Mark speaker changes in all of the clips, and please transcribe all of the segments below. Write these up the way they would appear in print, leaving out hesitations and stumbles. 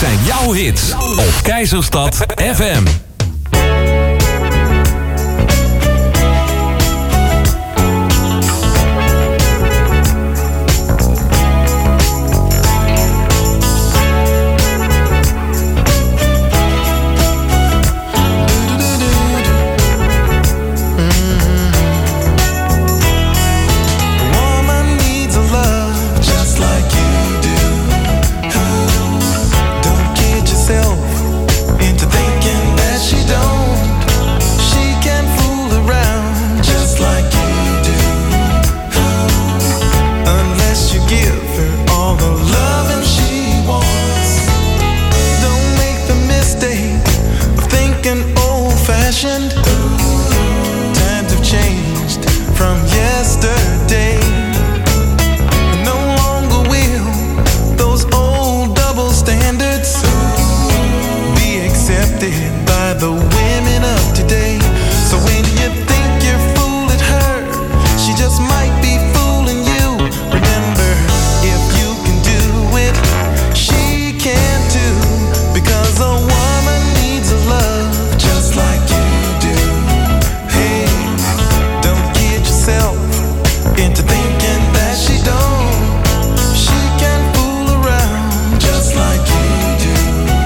Speaker 1: zijn jouw hits op Keizerstad FM.
Speaker 2: Times have changed from yesterday. No longer will those old double standards be accepted by the women of today. So when you think you're fooling her, she just might be fooling you. Remember, if you can do it, she can too. Because a woman needs a love just like you. Into thinking that she don't. She can fool around just like you do,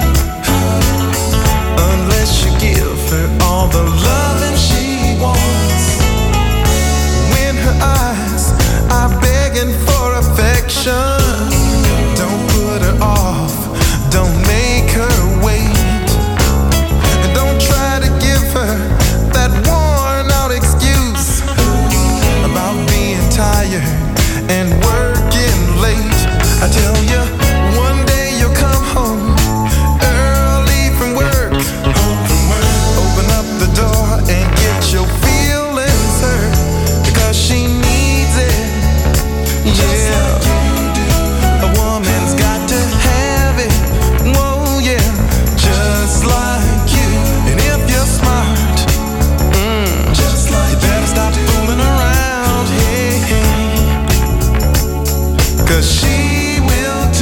Speaker 2: unless you give her all the loving she wants. When her eyes are begging for affection, don't put her off, don't make her wait, and don't try to give her that worn out excuse about being tired and working late. I tell you, one day you'll come home early from work. Open up the door and get your feelings hurt, because she needs it. Yeah, a woman's got to have it. Whoa, yeah, just like you. And if you're smart, just like you, better stop fooling around. 'Cause she will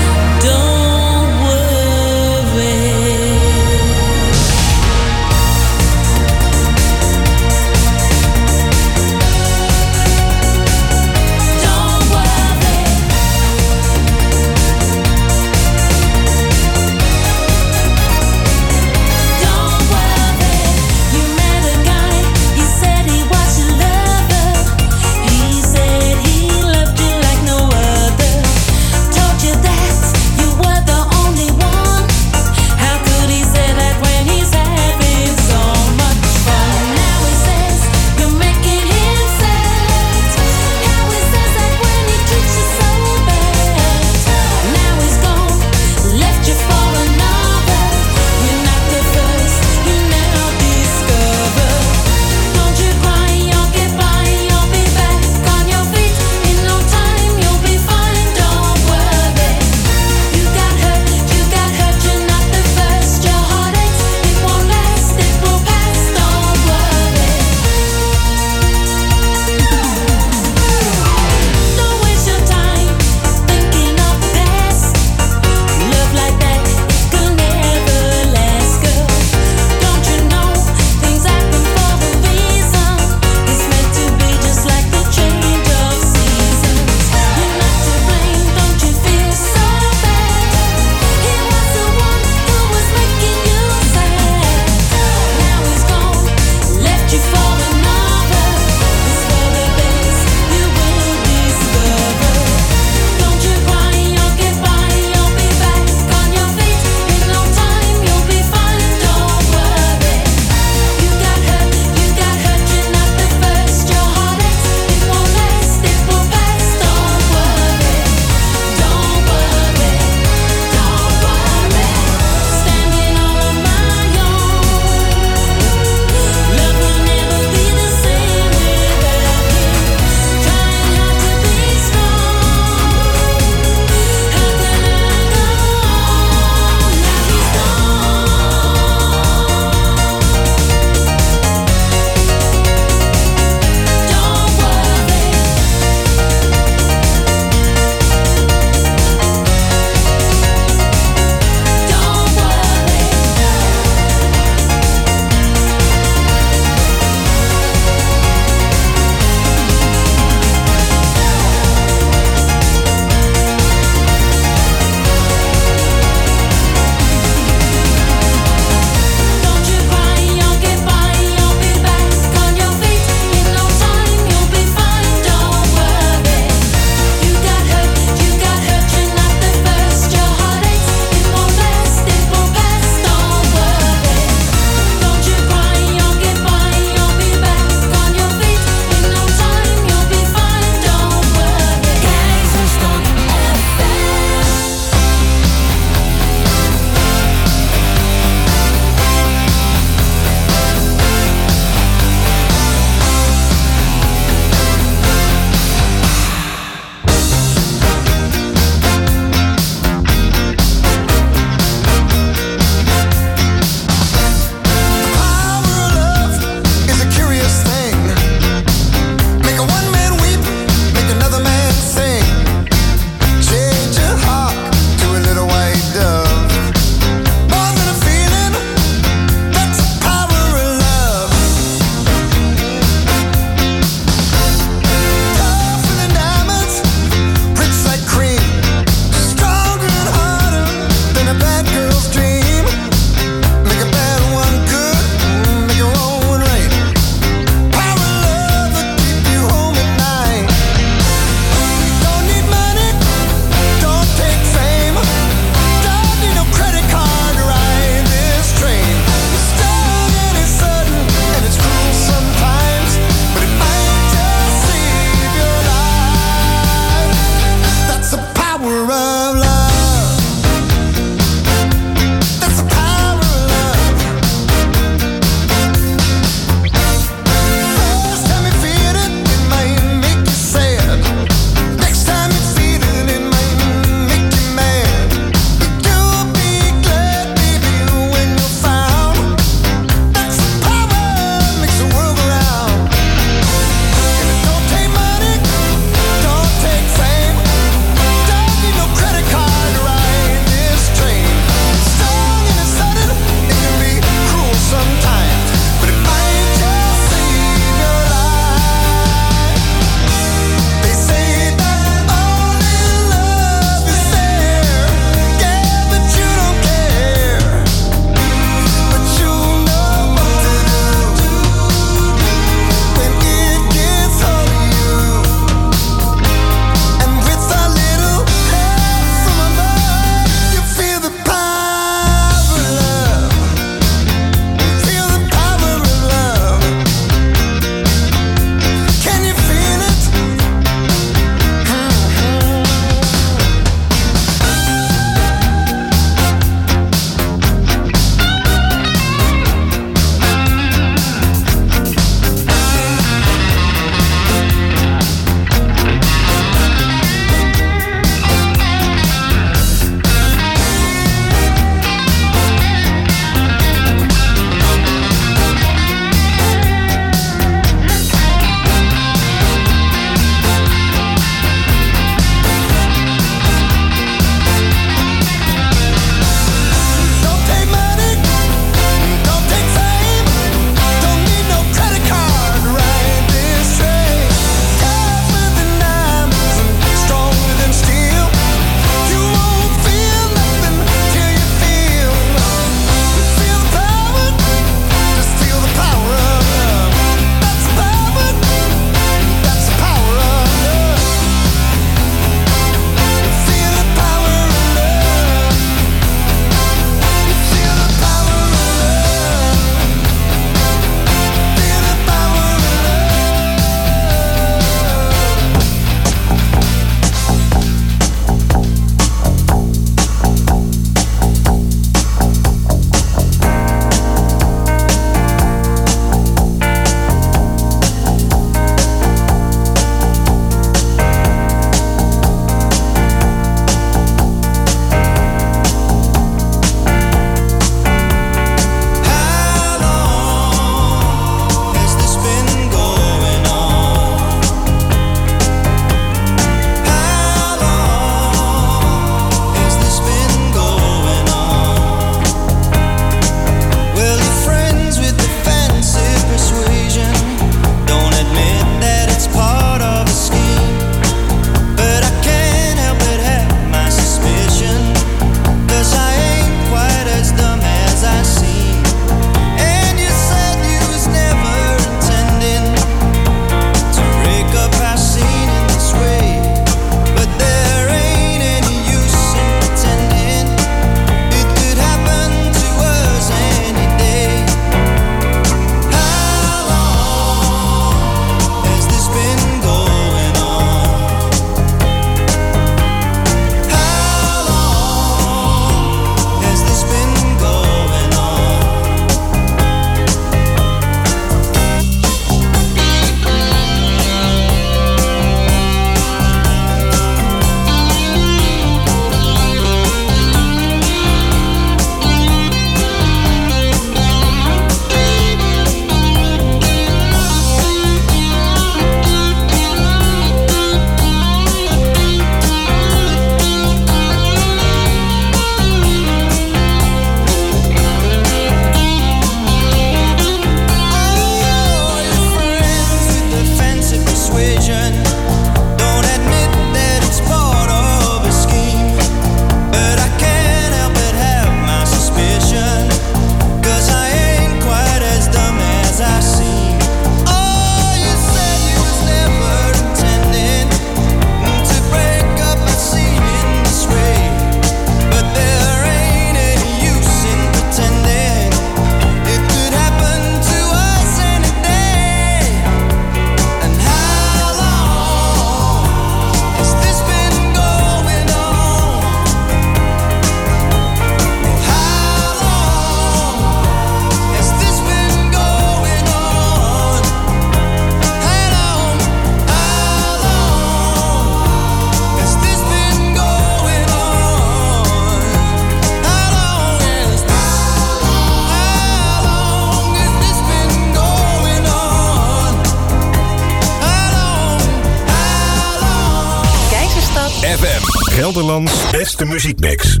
Speaker 1: FM.
Speaker 3: Gelderlands beste muziekmix.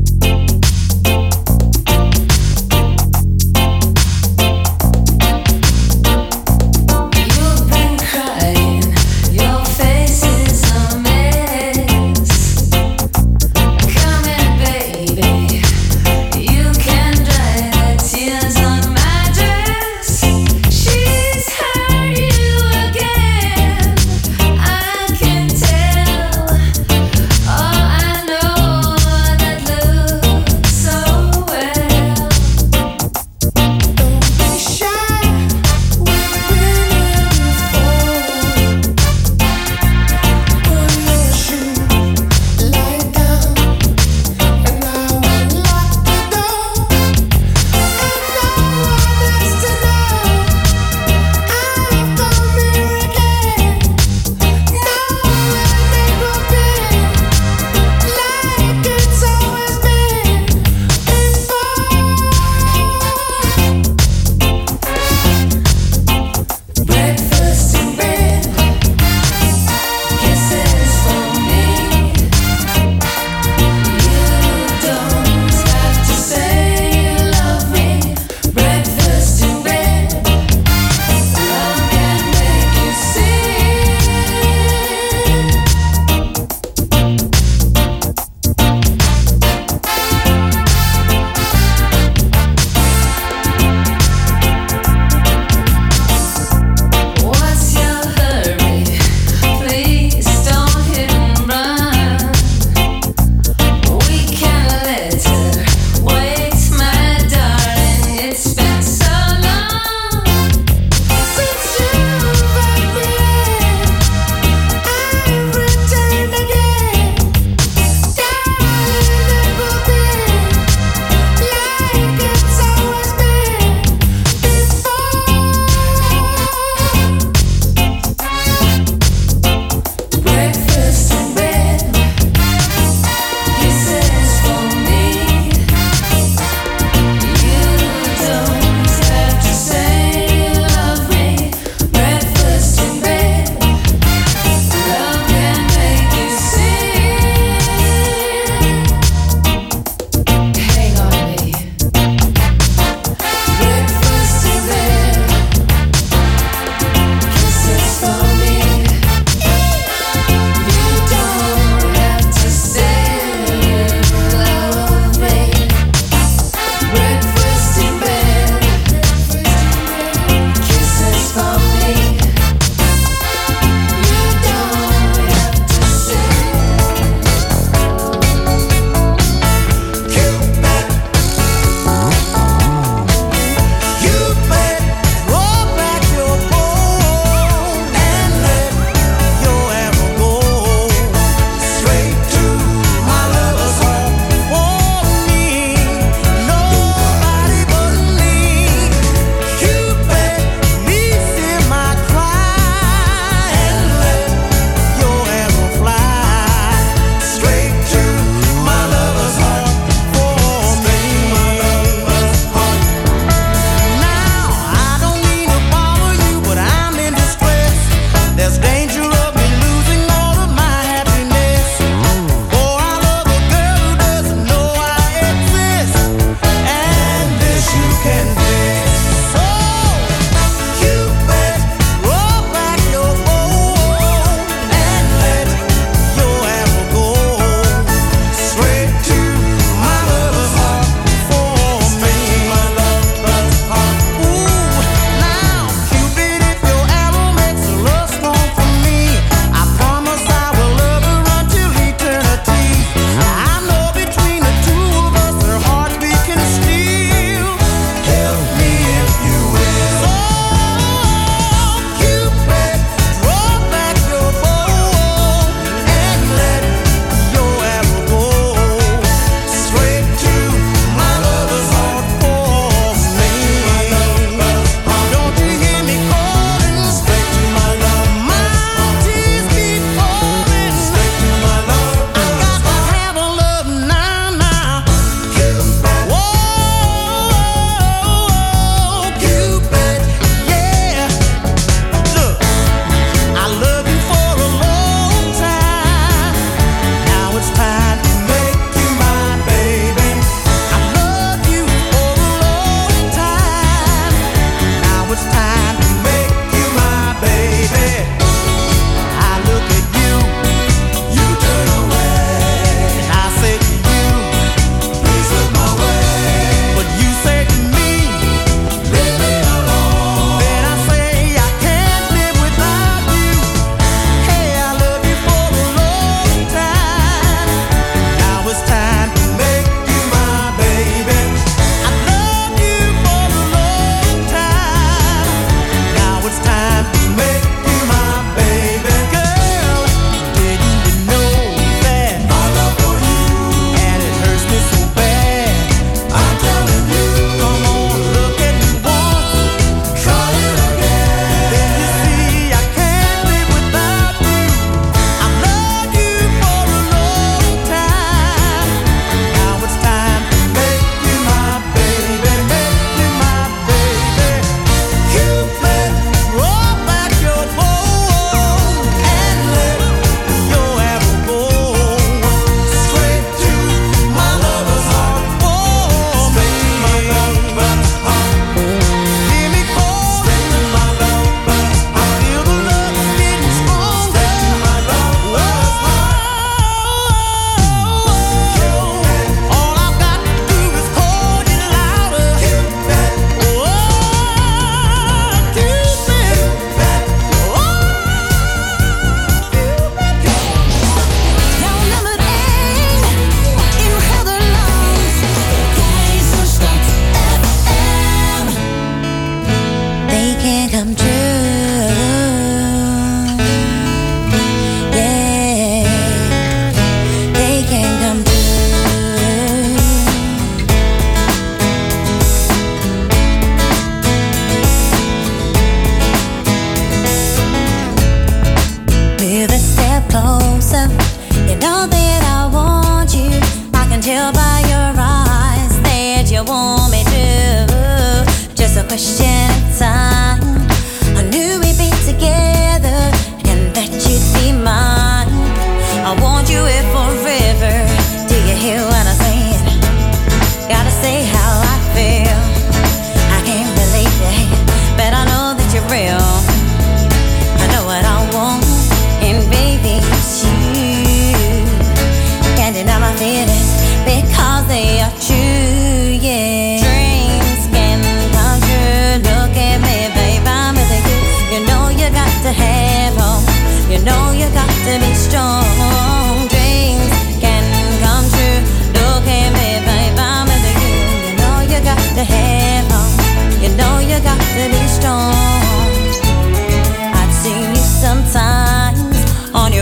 Speaker 4: Oh, I know that love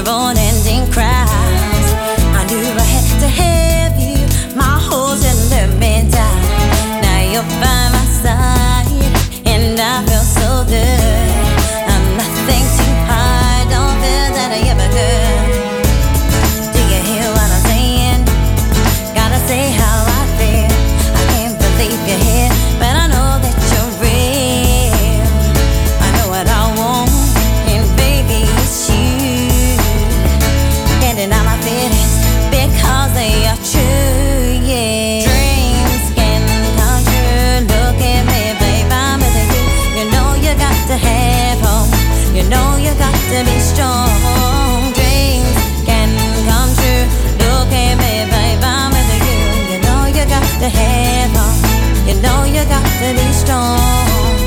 Speaker 4: never-ending crowds. I knew I had to have you, my whole to let me down. Now you're by my side, and I feel so good. I'm nothing too hard, don't feel that I ever could. Do you hear what I'm saying? Gotta say how I feel. I can't believe you're here, but I know that you're real. I know what I want, and baby, it's you. Getting out my feelings because they are true, yeah. Dreams can come true. Look at me, babe, I'm with you. You know you got to have hope. You know you got to be strong. Dreams can come true. Look at me, babe, I'm with you. You know you got to have hope. You know you got to be strong.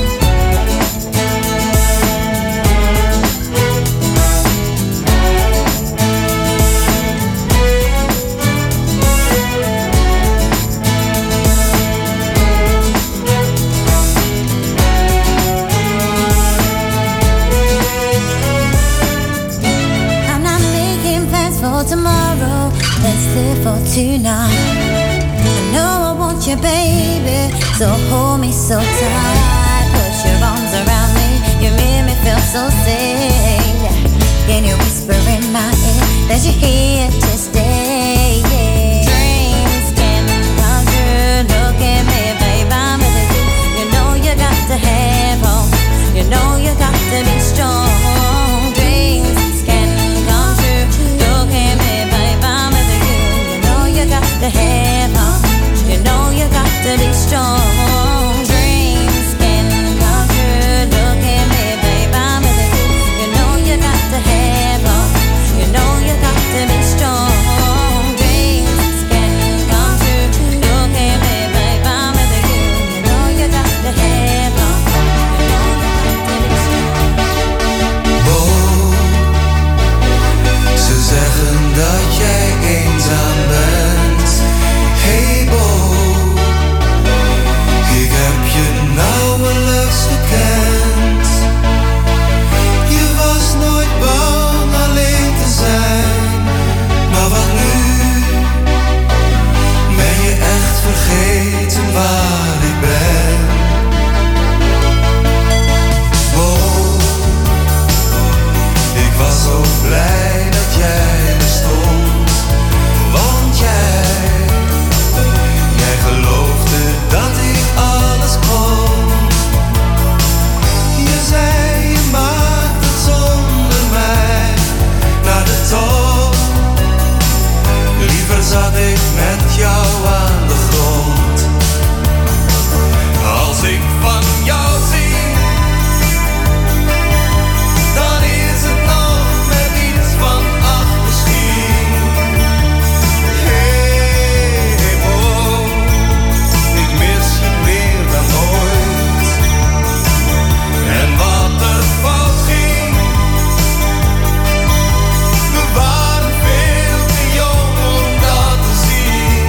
Speaker 4: I'm not making plans for tomorrow. Let's live for tonight. I know I want you, baby, so hold me so tight. Put your arms around me, you make me feel so safe. Can you whisper in my ear that you're here to stay? Yeah. Dreams can come true. Look at me, babe, I'm with you. You know you got to have hope. You know you got to be strong. Dreams can come true. Look at me, babe, I'm with you. You know you got to have hope. You know you got to be strong. Dreams can come true. Look at me, babe, I'm with you. You know you got to have hope. You know you got to be strong. Dreams can come true. Look at me, babe, I'm with you. You know you got to have hope. You know you got to be strong.
Speaker 2: Bo, ze zeggen dat jij eenzaam bent. Hey Bo, ik heb je nauwelijks gekend. Je was nooit bang alleen te zijn. Maar wat nu? Ben je echt vergeten waar ik ben? Bo, ik was zo blij dat jij bestond. Want jij geloofde dat ik alles kon. Je zei je maakt het zonder mij naar de top. Liever zat ik met jou aan de grond. Als ik van jou zie, dan is het nog met iets van ach misschien. Hey Bo, ik mis je meer dan ooit. En wat er fout ging, we waren veel te jong om dat te zien.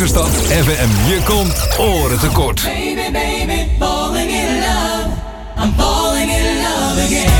Speaker 1: Keizerstad FM. Je komt oren tekort.
Speaker 5: Baby, baby, falling in love. I'm falling in love again.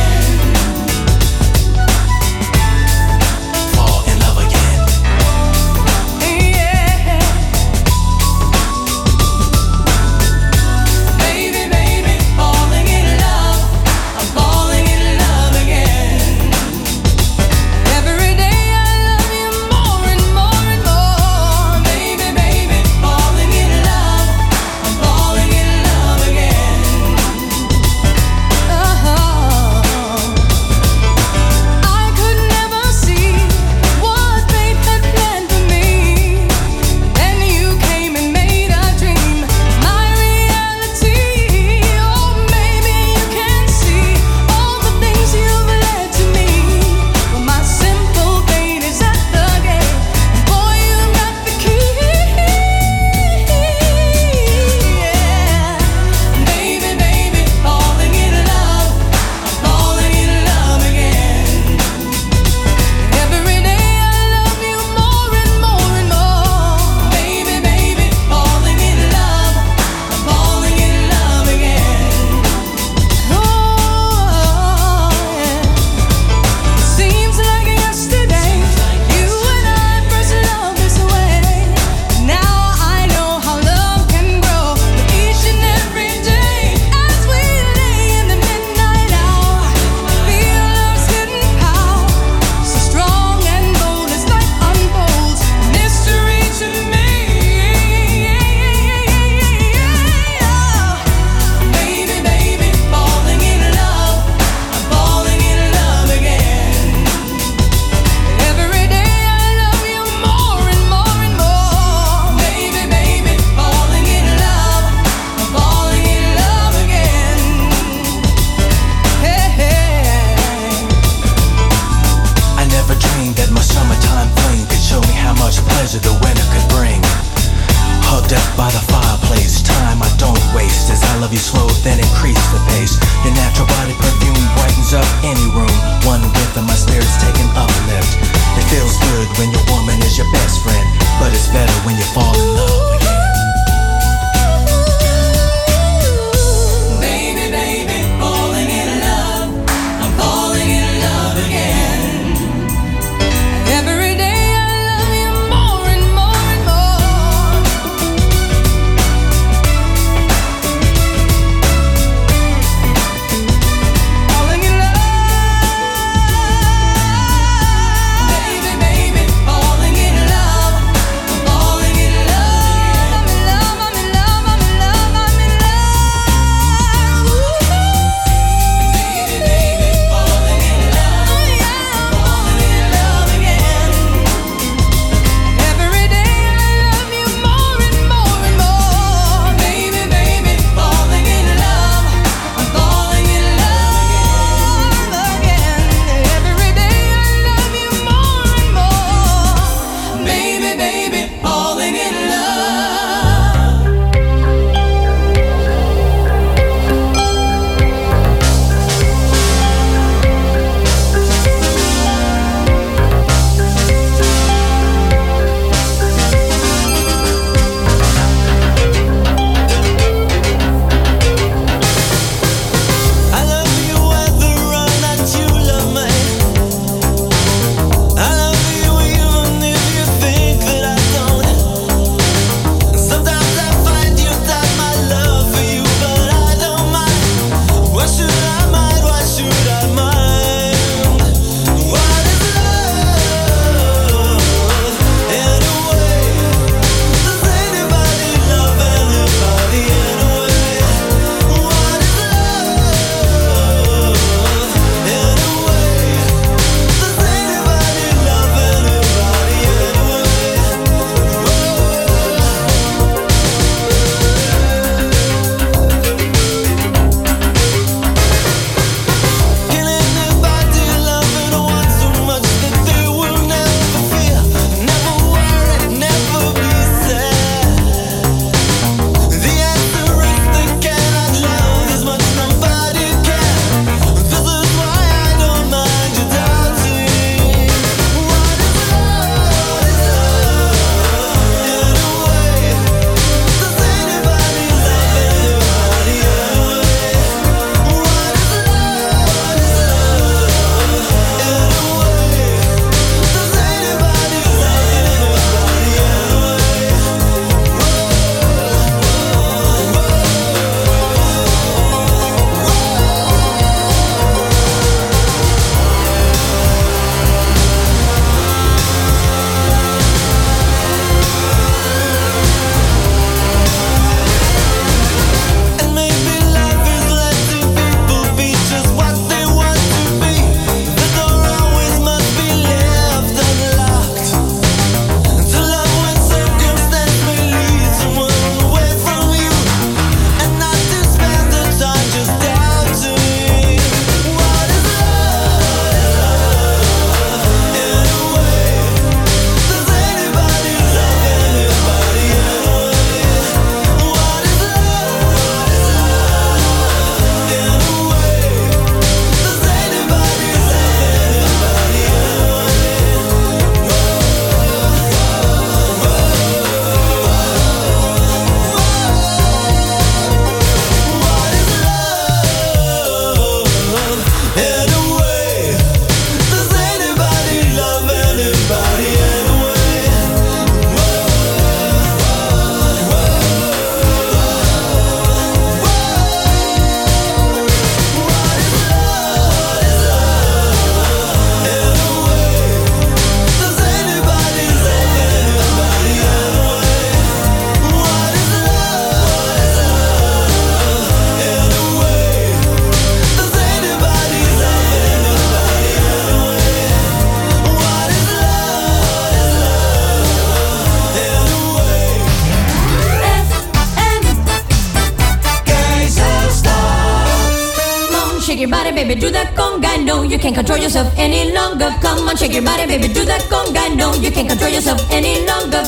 Speaker 5: shake your body, baby, do that conga. No, you can't control yourself any longer. Come on, shake your body, baby, do that conga. No, you can't control yourself any longer.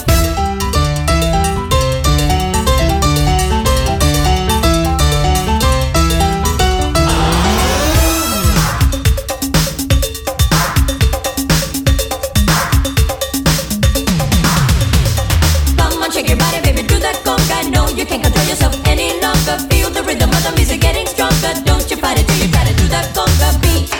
Speaker 5: Come on, shake your body, baby, do that conga. No, you can't control yourself any longer. Feel the rhythm of the music getting stronger. Don't you fight it till you try to do that conga beat.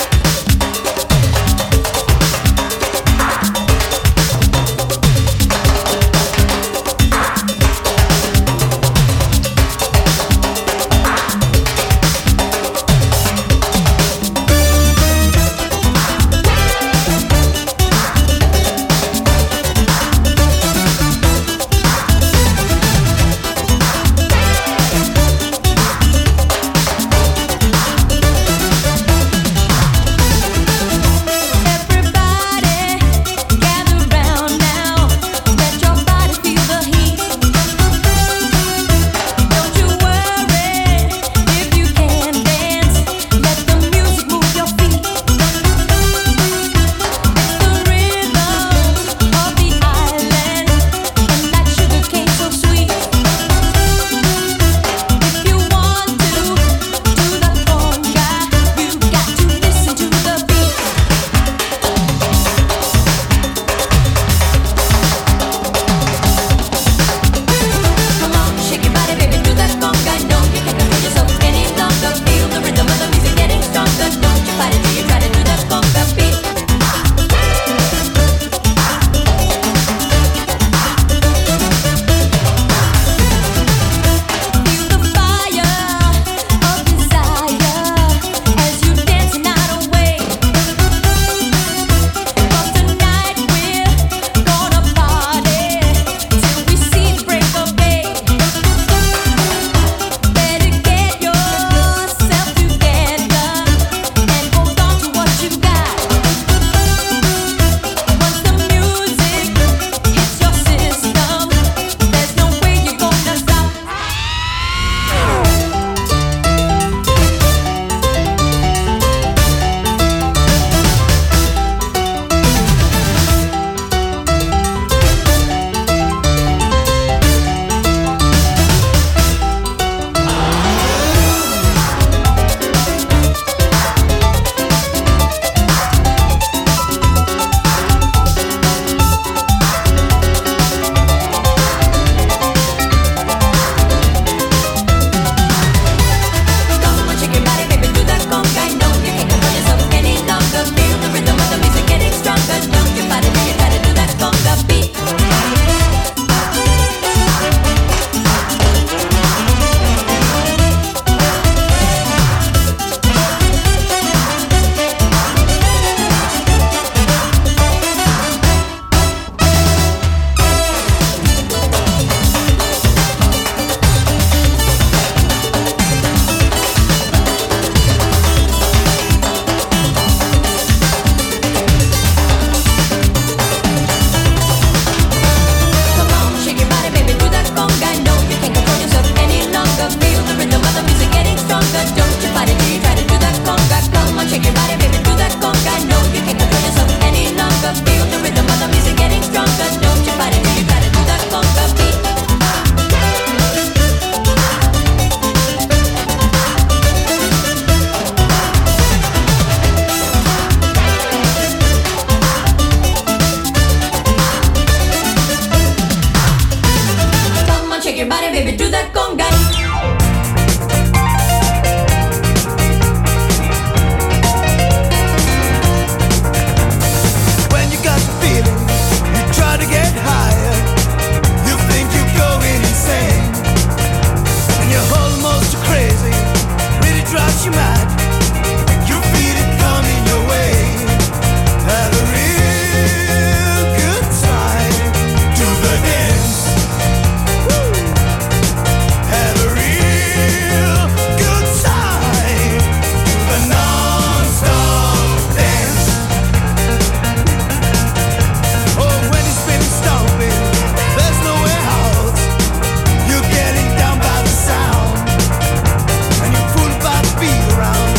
Speaker 2: around.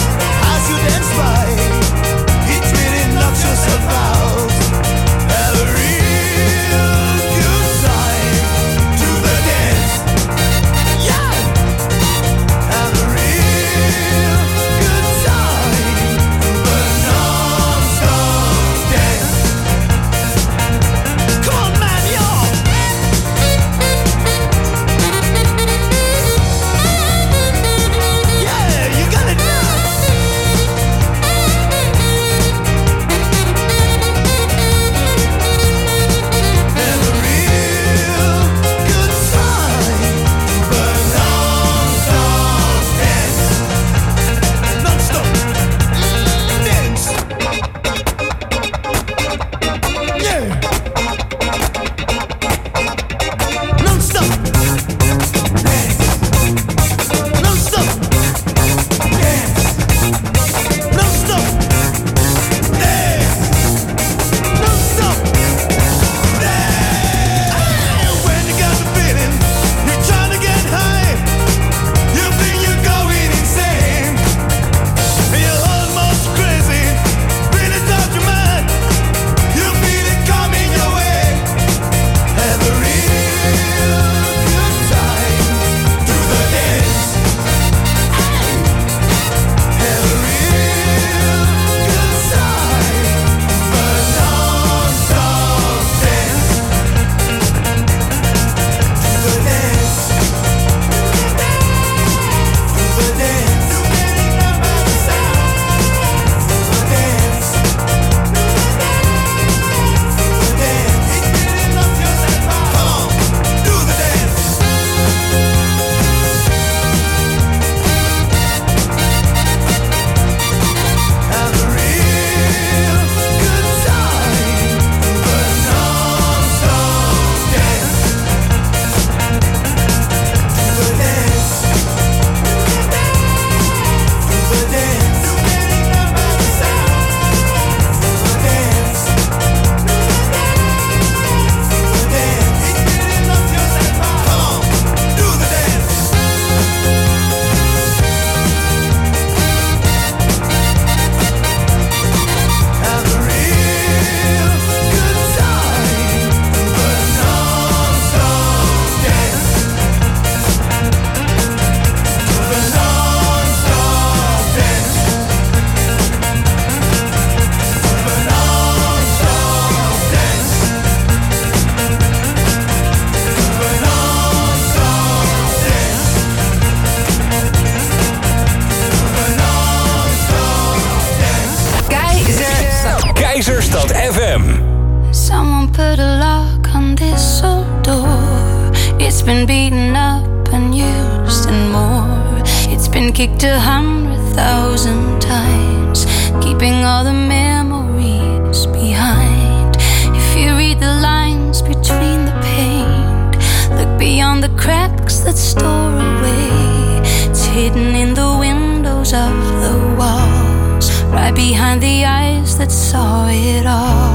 Speaker 1: Hoofdstad FM.
Speaker 6: Someone put a lock on this old door. It's been beaten up and used and more. It's been kicked 100,000 times, keeping all the memories behind. If you read the lines between the paint, look beyond the cracks that store away. It's hidden in the windows of the walls, right behind the eyes that saw it all.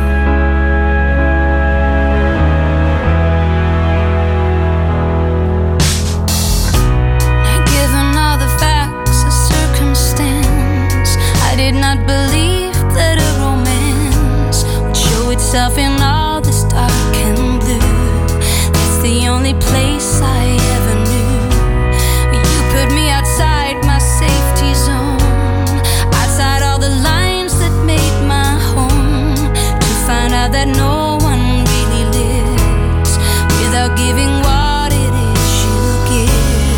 Speaker 6: Given all the facts of circumstance, I did not believe that a romance would show itself in all this dark and blue. That's the only place I ever knew. You put me outside my safety zone, outside all the lines that made my home, to find out that no one really lives without giving what it is you give.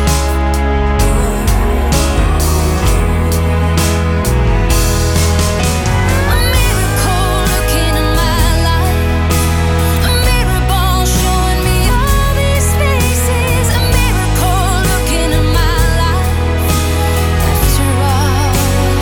Speaker 6: A miracle looking in my life, a mirror ball showing me all these faces, a miracle looking in my life after all.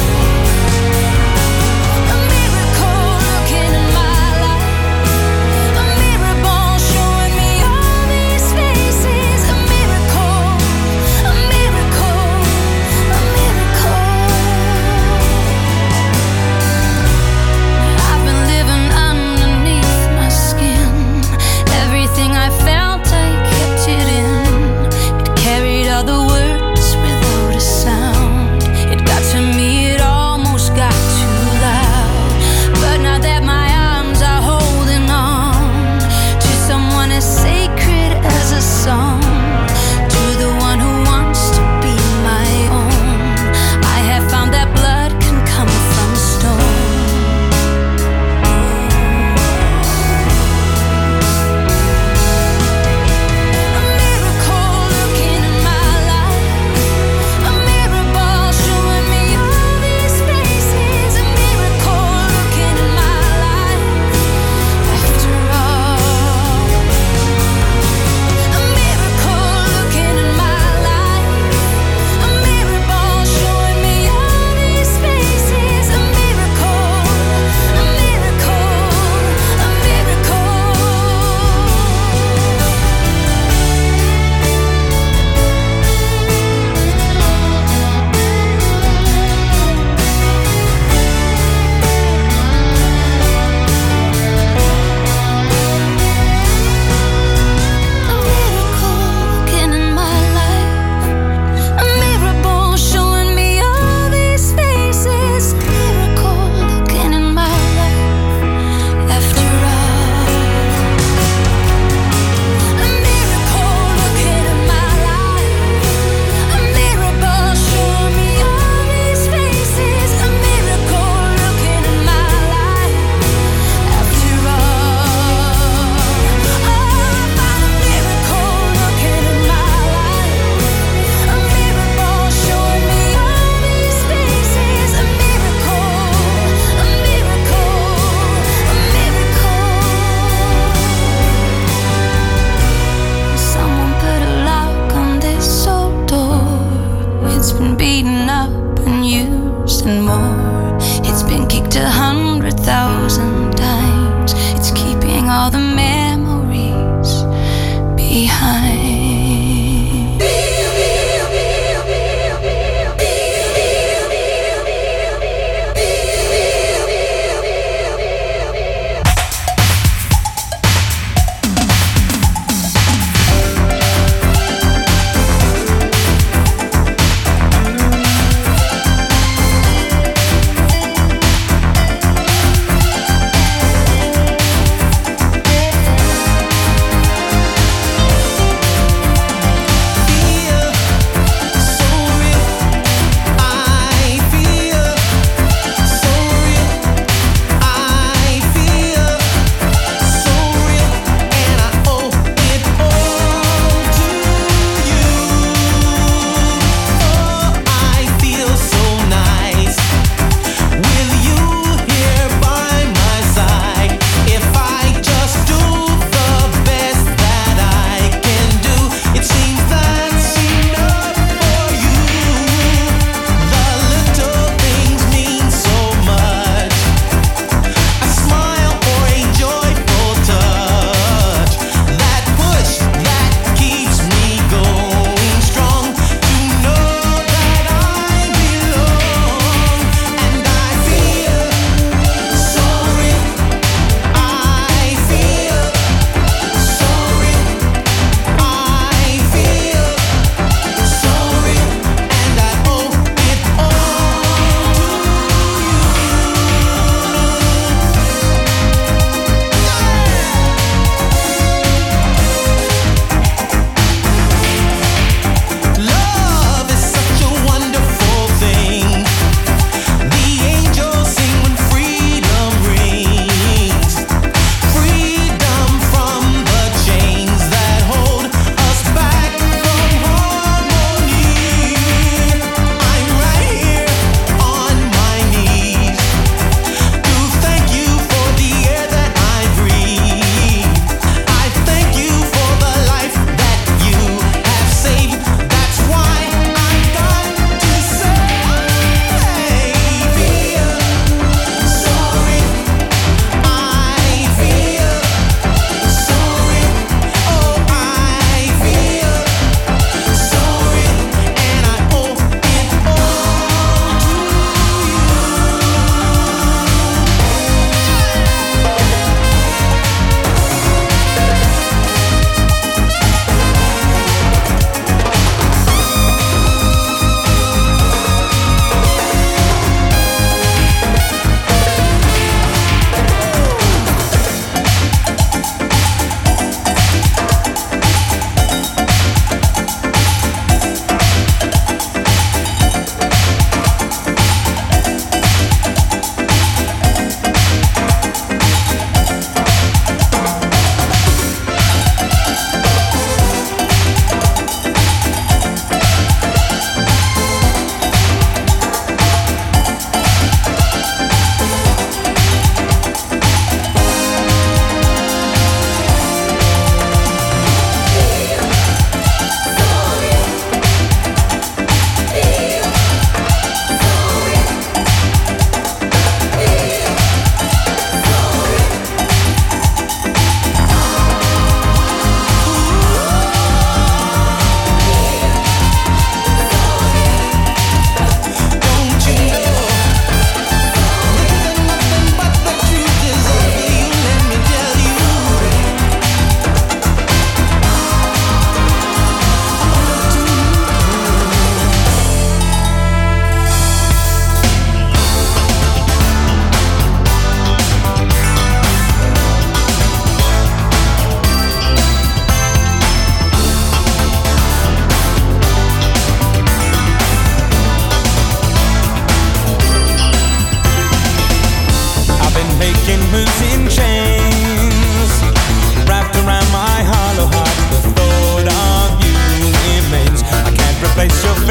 Speaker 6: A miracle looking in my life, a mirror ball showing me all these faces, a miracle, a miracle, a miracle. I've been living underneath my skin. Everything I felt, I kept it in. It carried all the words without a sound. It got to me, it almost got too loud. But now that my arms are holding on to someone as sacred as a song, to the one who wants to be my own, I have found that blood can come from stone. A miracle looking in my life, a mirror ball showing me all these faces, a miracle looking in my life after all. A miracle looking in my life, a mirror ball showing me all these faces, a miracle, a miracle, a miracle. A miracle looking in my life, a mirror ball showing me all these faces, a miracle looking in my life after all. A miracle looking in my life, a mirror ball showing me all these faces, a miracle looking in my life after all. Oh, a miracle looking in my life, a mirror ball showing me all these faces, a miracle, a miracle, a miracle. Someone put a lock on this old door. It's been beaten up and used and more. It's been kicked 100,000 times. It's keeping all the memories behind.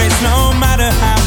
Speaker 7: face no matter how